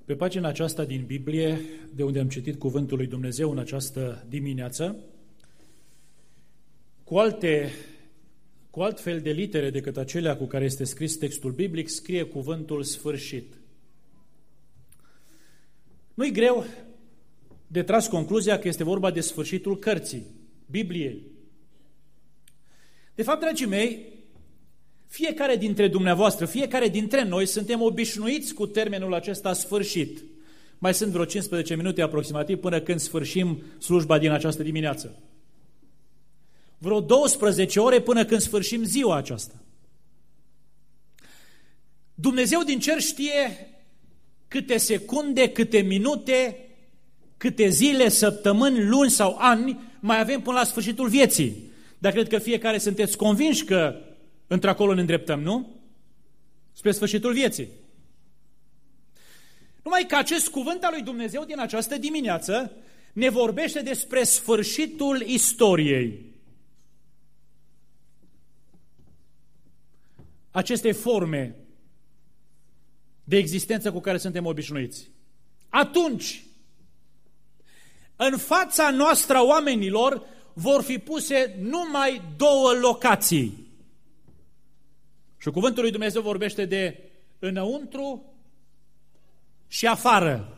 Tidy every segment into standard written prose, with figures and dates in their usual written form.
Pe pagina aceasta din Biblie, de unde am citit cuvântul lui Dumnezeu în această dimineață, cu alt fel de litere decât acelea cu care este scris textul biblic, scrie cuvântul sfârșit. Nu-i greu de tras concluzia că este vorba de sfârșitul cărții, Bibliei. De fapt, dragii mei, fiecare dintre dumneavoastră, fiecare dintre noi suntem obișnuiți cu termenul acesta sfârșit. Mai sunt vreo 15 minute aproximativ până când sfârșim slujba din această dimineață. Vreo 12 ore până când sfârșim ziua aceasta. Dumnezeu din cer știe câte secunde, câte minute, câte zile, săptămâni, luni sau ani mai avem până la sfârșitul vieții. Dar cred că fiecare sunteți convinși că într-acolo ne îndreptăm, nu? Spre sfârșitul vieții. Numai că acest cuvânt al lui Dumnezeu din această dimineață ne vorbește despre sfârșitul istoriei. Acestei forme de existență cu care suntem obișnuiți. Atunci, în fața noastră oamenilor vor fi puse numai două locații. Și cuvântul lui Dumnezeu vorbește de înăuntru și afară.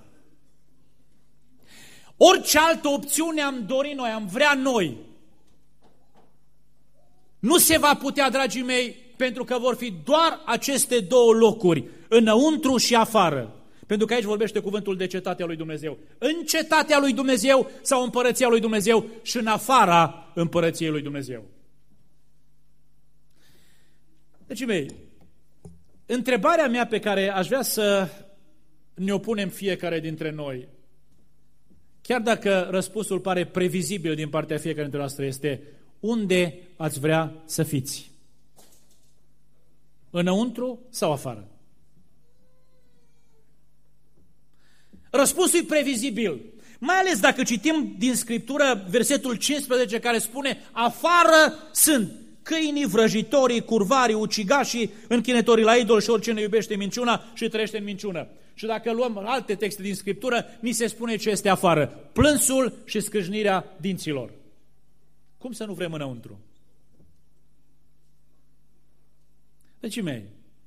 Orice altă opțiune am dorit noi, am vrea noi, nu se va putea, dragii mei, pentru că vor fi doar aceste două locuri, înăuntru și afară. Pentru că aici vorbește cuvântul de cetatea lui Dumnezeu. În cetatea lui Dumnezeu sau împărăția lui Dumnezeu și în afara împărăției lui Dumnezeu. Deci, mei, întrebarea mea pe care aș vrea să ne-o punem fiecare dintre noi, chiar dacă răspunsul pare previzibil din partea fiecare dintre noastre, este: unde ați vrea să fiți? Înăuntru sau afară? Răspunsul e previzibil, mai ales dacă citim din Scriptură versetul 15 care spune: afară sunt câinii, vrăjitorii, curvarii, ucigașii, închinătorii la idol și oricine iubește minciuna și trăiește în minciună. Și dacă luăm alte texte din Scriptură, ni se spune ce este afară: plânsul și scrâșnirea dinților. Cum să nu vrem înăuntru? Dragii mei,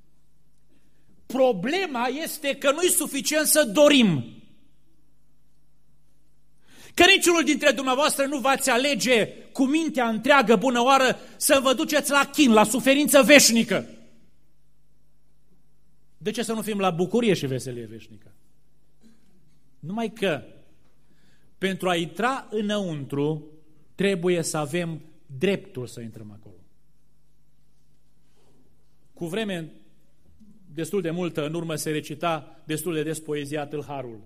problema este că nu-i suficient să dorim. Că niciunul dintre dumneavoastră nu v-ați alege cu mintea întreagă, bună oară, să vă duceți la chin, la suferință veșnică. De ce să nu fim la bucurie și veselie veșnică? Numai că pentru a intra înăuntru trebuie să avem dreptul să intrăm acolo. Cu vreme destul de multă în urmă se recita destul de des poezia Tâlharul.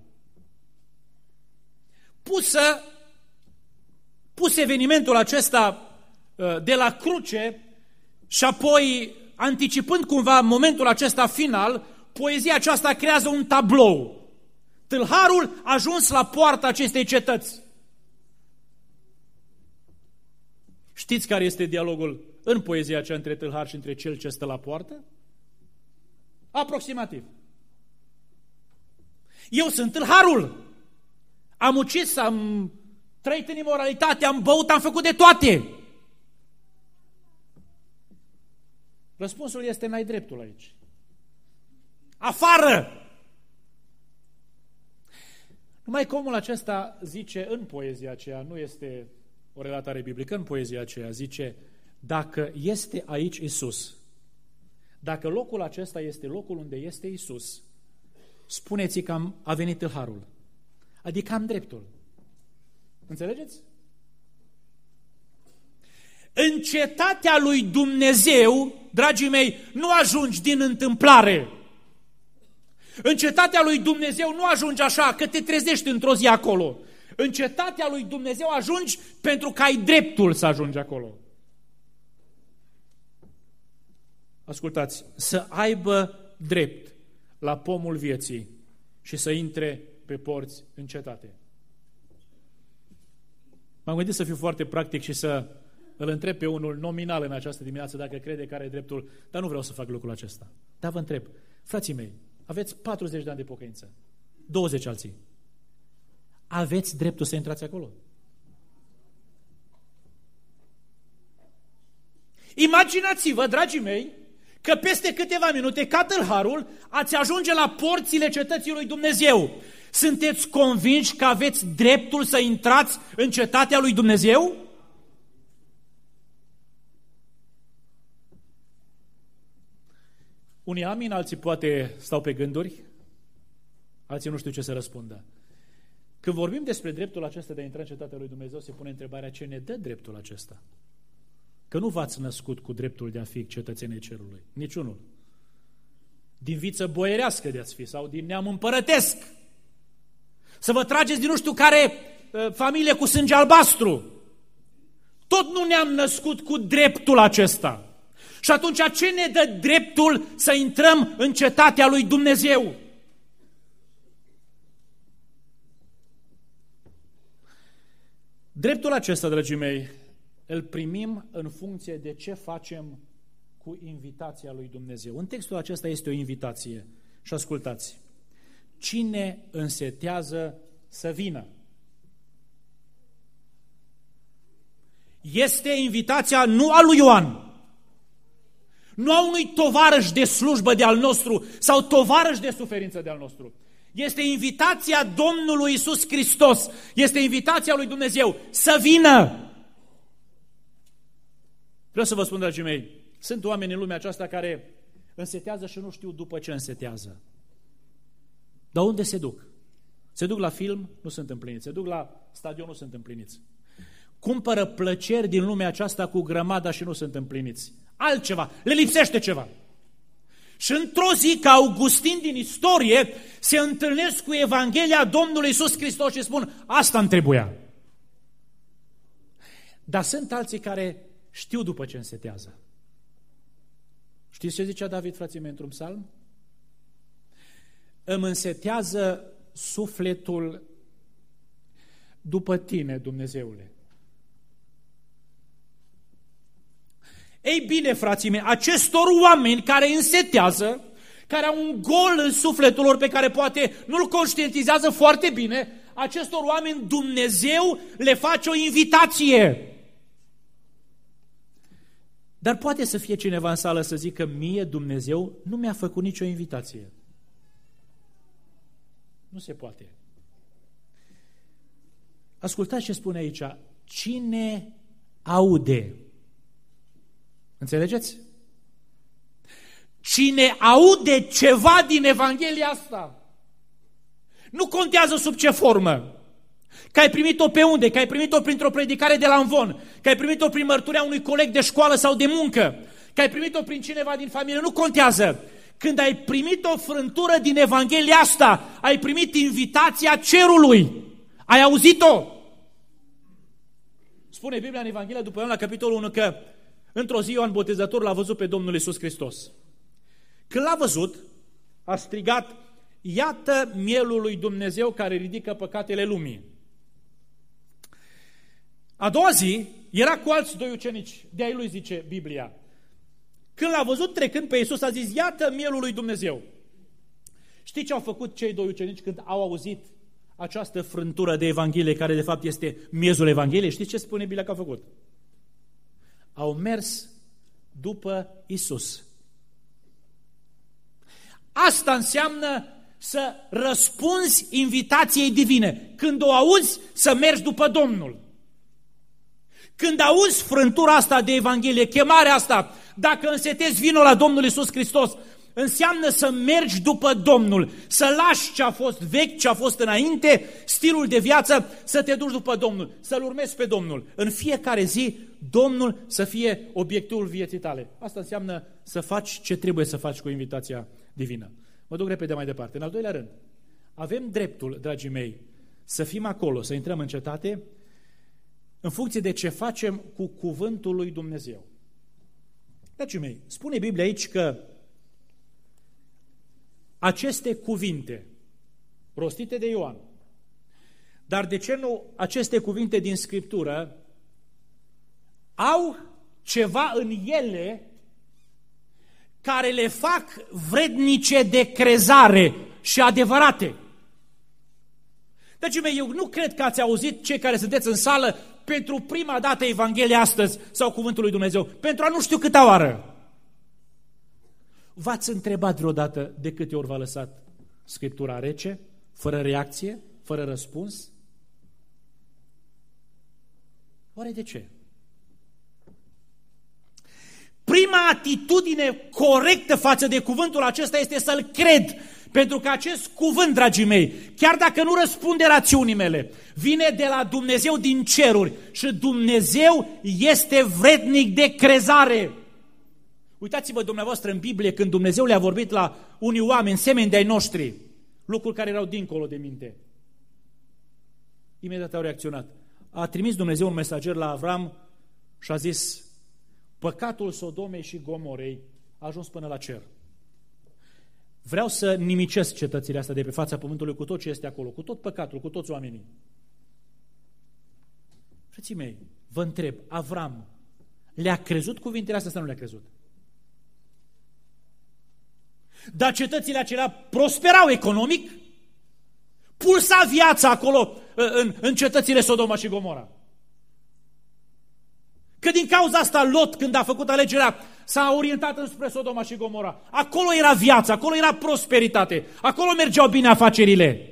Pus evenimentul acesta de la cruce și apoi anticipând cumva momentul acesta final, poezia aceasta creează un tablou. Tâlharul a ajuns la poarta acestei cetăți. Știți care este dialogul în poezia aceea între tâlhar și între cel ce stă la poartă? Aproximativ. Eu sunt tâlharul. Am ucis, am trăit în imoralitate, am băut, am făcut de toate. Răspunsul este: n-ai dreptul aici. Afară! Numai că omul acesta zice în poezia aceea, nu este o relatare biblică, în poezia aceea zice: dacă este aici Isus, dacă locul acesta este locul unde este Isus, spuneți că a venit tâlharul. Adică am dreptul. Înțelegeți? În cetatea lui Dumnezeu, dragii mei, nu ajungi din întâmplare. În cetatea lui Dumnezeu nu ajungi așa că te trezești într-o zi acolo. În cetatea lui Dumnezeu ajungi pentru că ai dreptul să ajungi acolo. Ascultați, să aibă drept la pomul vieții și să intre pe porți în cetate. M-am gândit să fiu foarte practic și să îl întreb pe unul nominal în această dimineață dacă crede că are dreptul, dar nu vreau să fac lucrul acesta. Dar vă întreb, frații mei, aveți 40 de ani de pocăință. 20 alții. Aveți dreptul să intrați acolo. Imaginați-vă, dragii mei, că peste câteva minute, ca tâlharul, ați ajunge la porțile cetății lui Dumnezeu. Sunteți convinși că aveți dreptul să intrați în cetatea lui Dumnezeu? Unii amin, alții poate stau pe gânduri, alții nu știu ce să răspundă. Când vorbim despre dreptul acesta de a intra în cetatea lui Dumnezeu, se pune întrebarea ce ne dă dreptul acesta. Că nu v-ați născut cu dreptul de a fi cetățenii cerului, niciunul. Din viță boierească de-ați fi sau din neam împărătesc. Să vă trageți din nu știu care familie cu sânge albastru. Tot nu ne-am născut cu dreptul acesta. Și atunci ce ne dă dreptul să intrăm în cetatea lui Dumnezeu? Dreptul acesta, dragii mei, îl primim în funcție de ce facem cu invitația lui Dumnezeu. În textul acesta este o invitație. Și ascultați, cine însetează să vină? Este invitația nu a lui Ioan, nu a unui tovarăș de slujbă de al nostru sau tovarăș de suferință de al nostru. Este invitația Domnului Iisus Hristos, este invitația lui Dumnezeu să vină. Vreau să vă spun, dragii mei, sunt oameni în lumea aceasta care însetează și nu știu după ce însetează. Dar unde se duc? Se duc la film, nu sunt împliniți. Se duc la stadion, nu sunt împliniți. Cumpără plăceri din lumea aceasta cu grămada și nu sunt împliniți. Altceva, le lipsește ceva. Și într-o zi, ca Augustin din istorie, se întâlnesc cu Evanghelia Domnului Iisus Hristos și spun, asta îmi trebuia. Dar sunt alții care știu după ce însetează. Știți ce zicea David, frații mei, într-un psalm? Îmi însetează sufletul după tine, Dumnezeule. Ei bine, frații mei, acestor oameni care însetează, care au un gol în sufletul lor pe care poate nu-l conștientizează foarte bine, acestor oameni Dumnezeu le face o invitație. Dar poate să fie cineva în sală să zică, mie Dumnezeu nu mi-a făcut nicio invitație. Nu se poate. Ascultați ce spune aici. Cine aude? Înțelegeți? Cine aude ceva din Evanghelia asta, nu contează sub ce formă, că ai primit-o pe unde, că ai primit-o printr-o predicare de la Amvon, că ai primit-o prin mărturia unui coleg de școală sau de muncă, că ai primit-o prin cineva din familie, nu contează. Când ai primit o frântură din Evanghelia asta, ai primit invitația cerului. Ai auzit-o? Spune Biblia în Evanghelia după Ioan la capitolul 1 că într-o zi Ioan Botezătorul l-a văzut pe Domnul Iisus Hristos. Când l-a văzut, a strigat, iată mielul lui Dumnezeu care ridică păcatele lumii. A doua zi era cu alți doi ucenici, de-ai lui zice Biblia. Când l-a văzut trecând pe Iisus, a zis, iată mielul lui Dumnezeu. Știi ce au făcut cei doi ucenici când au auzit această frântură de Evanghelie, care de fapt este miezul Evangheliei? Știți ce spune Biblia că au făcut? Au mers după Iisus. Asta înseamnă să răspunzi invitației divine. Când o auzi, să mergi după Domnul. Când auzi frântura asta de Evanghelie, chemarea asta, dacă însetezi, vino la Domnul Iisus Hristos, înseamnă să mergi după Domnul, să lași ce a fost vechi, ce a fost înainte, stilul de viață, să te duci după Domnul, să-L urmezi pe Domnul. În fiecare zi, Domnul să fie obiectivul vieții tale. Asta înseamnă să faci ce trebuie să faci cu invitația divină. Mă duc repede mai departe. În al doilea rând, avem dreptul, dragii mei, să fim acolo, să intrăm în cetate, în funcție de ce facem cu cuvântul lui Dumnezeu. Dragii mei, spune Biblia aici că aceste cuvinte rostite de Ioan, dar de ce nu aceste cuvinte din Scriptură, au ceva în ele care le fac vrednice de crezare și adevărate. Dragii mei, eu nu cred că ați auzit, cei care sunteți în sală, pentru prima dată Evanghelia astăzi sau Cuvântul lui Dumnezeu, pentru a nu știu câta oară. V-ați întrebat vreodată de câte ori v-a lăsat Scriptura rece, fără reacție, fără răspuns? Oare de ce? Prima atitudine corectă față de cuvântul acesta este să-l cred, pentru că acest cuvânt, dragii mei, chiar dacă nu răspunde rațiunii mele, vine de la Dumnezeu din ceruri și Dumnezeu este vrednic de crezare. Uitați-vă dumneavoastră în Biblie când Dumnezeu le-a vorbit la unii oameni, semeni de-ai noștri, lucruri care erau dincolo de minte. Imediat au reacționat. A trimis Dumnezeu un mesager la Avram și a zis: păcatul Sodomei și Gomorei a ajuns până la cer. Vreau să nimicesc cetățile astea de pe fața pământului cu tot ce este acolo, cu tot păcatul, cu toți oamenii. Frații mei, vă întreb, Avram le-a crezut cuvintele astea sau nu le-a crezut? Dar cetățile acelea prosperau economic, pulsa viața acolo în cetățile Sodoma și Gomora. Că din cauza asta Lot, când a făcut alegerea, s-a orientat înspre Sodoma și Gomora. Acolo era viața, acolo era prosperitate, acolo mergeau bine afacerile.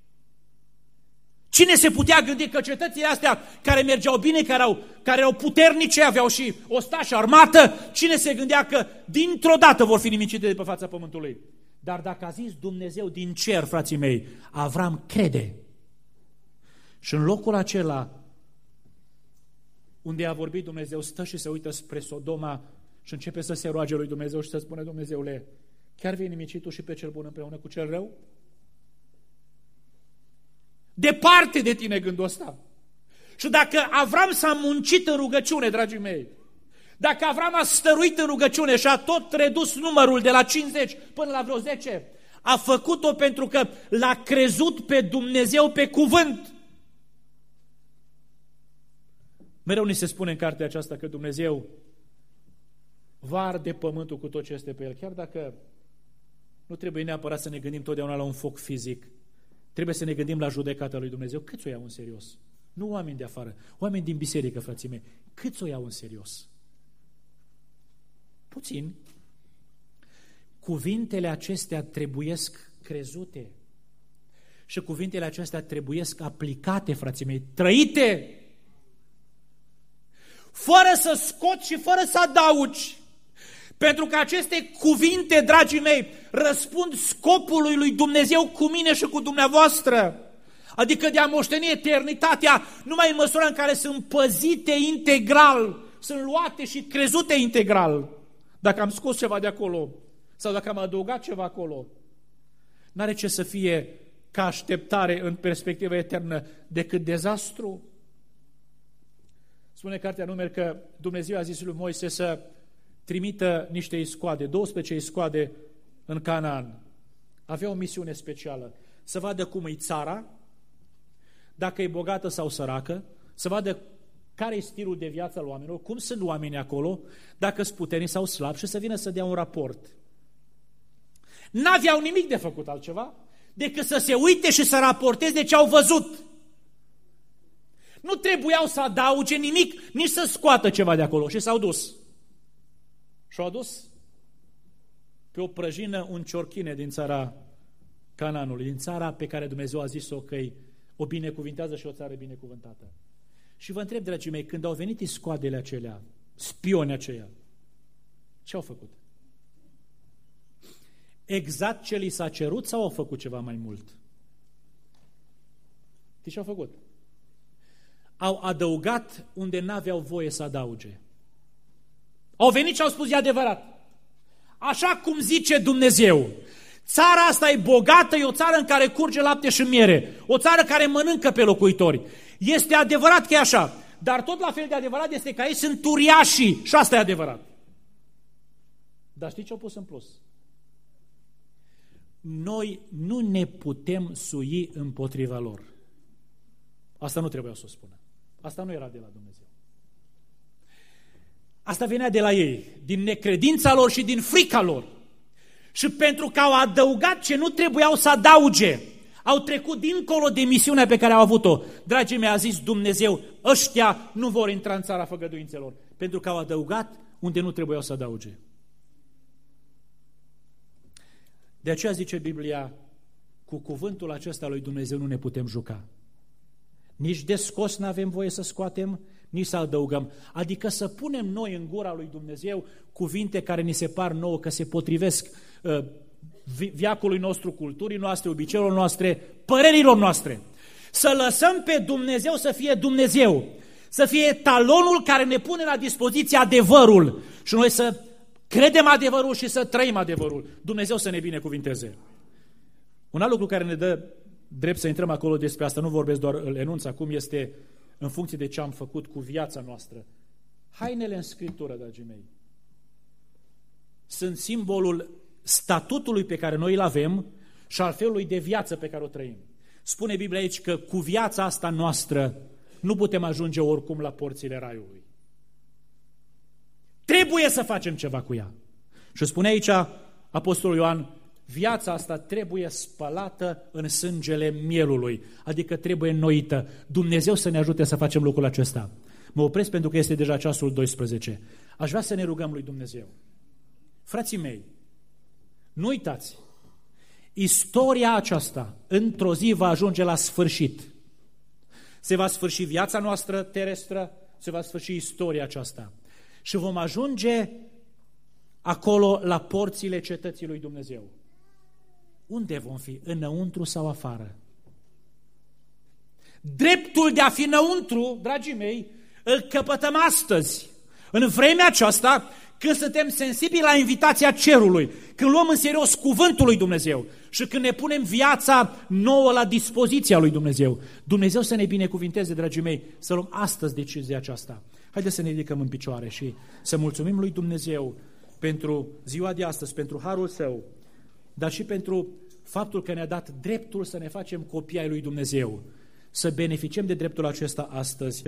Cine se putea gândi că cetățile astea care mergeau bine, care erau puternice, aveau și ostași, armată, cine se gândea că dintr-o dată vor fi nimicite de pe fața pământului? Dar dacă a zis Dumnezeu din cer, frații mei, Avram crede. Și în locul acela unde a vorbit Dumnezeu, stă și se uită spre Sodoma și începe să se roage lui Dumnezeu și să spune: Dumnezeule, chiar vei nimici tu și pe cel bun împreună cu cel rău? Departe de tine gândul ăsta. Și dacă Avram s-a muncit în rugăciune, dragii mei, dacă Avram a stăruit în rugăciune și a tot redus numărul de la 50 până la vreo 10, a făcut-o pentru că l-a crezut pe Dumnezeu pe cuvânt. Mereu ni se spune în cartea aceasta că Dumnezeu va arde pământul cu tot ce este pe el, chiar dacă nu trebuie neapărat să ne gândim totdeauna la un foc fizic. Trebuie să ne gândim la judecata lui Dumnezeu. Câți o iau în serios? Nu oameni de afară, oameni din biserică, frații mei. Câți o iau în serios? Puțin. Cuvintele acestea trebuiesc crezute și cuvintele acestea trebuiesc aplicate, frații mei, trăite, fără să scoți și fără să adaugi. Pentru că aceste cuvinte, dragii mei, răspund scopului lui Dumnezeu cu mine și cu dumneavoastră. Adică de a moșteni eternitatea numai în măsura în care sunt păzite integral, sunt luate și crezute integral. Dacă am scos ceva de acolo sau dacă am adăugat ceva acolo, n-are ce să fie ca așteptare în perspectivă eternă decât dezastru. Spune cartea Numeri că Dumnezeu a zis lui Moise să trimită niște iscoade, 12 iscoade în Canaan. Avea o misiune specială, să vadă cum e țara, dacă e bogată sau săracă, să vadă care e stilul de viață al oamenilor, cum sunt oamenii acolo, dacă sunt puternici sau slabi și să vină să dea un raport. N-aveau nimic de făcut altceva decât să se uite și să raporteze ce au văzut. Nu trebuiau să adauge nimic, nici să scoată ceva de acolo și s-au dus. Și-au adus pe o prăjină un ciorchine din țara Canaanului, din țara pe care Dumnezeu a zis-o că o binecuvintează și o țară binecuvântată. Și vă întreb, dragii mei, când au venit iscoadele acelea, spioni aceia, ce au făcut? Exact ce li s-a cerut sau au făcut ceva mai mult? Știți ce au făcut? Au adăugat unde n-aveau voie să adauge. Au venit și au spus: e adevărat. Așa cum zice Dumnezeu, țara asta e bogată, e o țară în care curge lapte și miere, o țară care mănâncă pe locuitori. Este adevărat că e așa, dar tot la fel de adevărat este că aici sunt uriașii și asta e adevărat. Dar știți ce au pus în plus? Noi nu ne putem sui împotriva lor. Asta nu trebuia să o spună. Asta nu era de la Dumnezeu. Asta venea de la ei, din necredința lor și din frica lor. Și pentru că au adăugat ce nu trebuiau să adauge, Au trecut dincolo de misiunea pe care au avut-o. Dragii mei, a zis Dumnezeu, ăștia nu vor intra în țara făgăduințelor, pentru că au adăugat unde nu trebuiau să adauge. De aceea zice Biblia, cu cuvântul acesta lui Dumnezeu nu ne putem juca. Nici de scos nu avem voie să scoatem, nici să adăugăm. Adică să punem noi în gura lui Dumnezeu cuvinte care ni se par nouă că se potrivesc viacului nostru, culturii noastre, obiceiurilor noastre, părerilor noastre. Să lăsăm pe Dumnezeu să fie Dumnezeu, să fie talonul care ne pune la dispoziție adevărul și noi să credem adevărul și să trăim adevărul. Dumnezeu să ne binecuvinteze. Un alt lucru care ne dă drept să intrăm acolo despre asta, nu vorbesc doar, îl enunț acum, este în funcție de ce am făcut cu viața noastră. Hainele în Scriptură, dragii mei, sunt simbolul statutului pe care noi îl avem și al felului de viață pe care o trăim. Spune Biblia aici că cu viața asta noastră nu putem ajunge oricum la porțile raiului. Trebuie să facem ceva cu ea. Și spune aici Apostolul Ioan, viața asta trebuie spălată în sângele mielului, adică trebuie înnoită. Dumnezeu să ne ajute să facem lucrul acesta. Mă opresc pentru că este deja ceasul 12. Aș vrea să ne rugăm lui Dumnezeu. Frații mei, nu uitați, istoria aceasta într-o zi va ajunge la sfârșit. Se va sfârși viața noastră terestră, se va sfârși istoria aceasta. Și vom ajunge acolo la porțile cetății lui Dumnezeu. Unde vom fi? Înăuntru sau afară? Dreptul de a fi înăuntru, dragii mei, îl căpătăm astăzi, în vremea aceasta, când suntem sensibili la invitația cerului, când luăm în serios cuvântul lui Dumnezeu și când ne punem viața nouă la dispoziția lui Dumnezeu. Dumnezeu să ne binecuvinteze, dragii mei, să luăm astăzi decizia aceasta. Haideți să ne ridicăm în picioare și să mulțumim lui Dumnezeu pentru ziua de astăzi, pentru harul Său, dar și pentru faptul că ne-a dat dreptul să ne facem copii ai lui Dumnezeu, să beneficiem de dreptul acesta astăzi.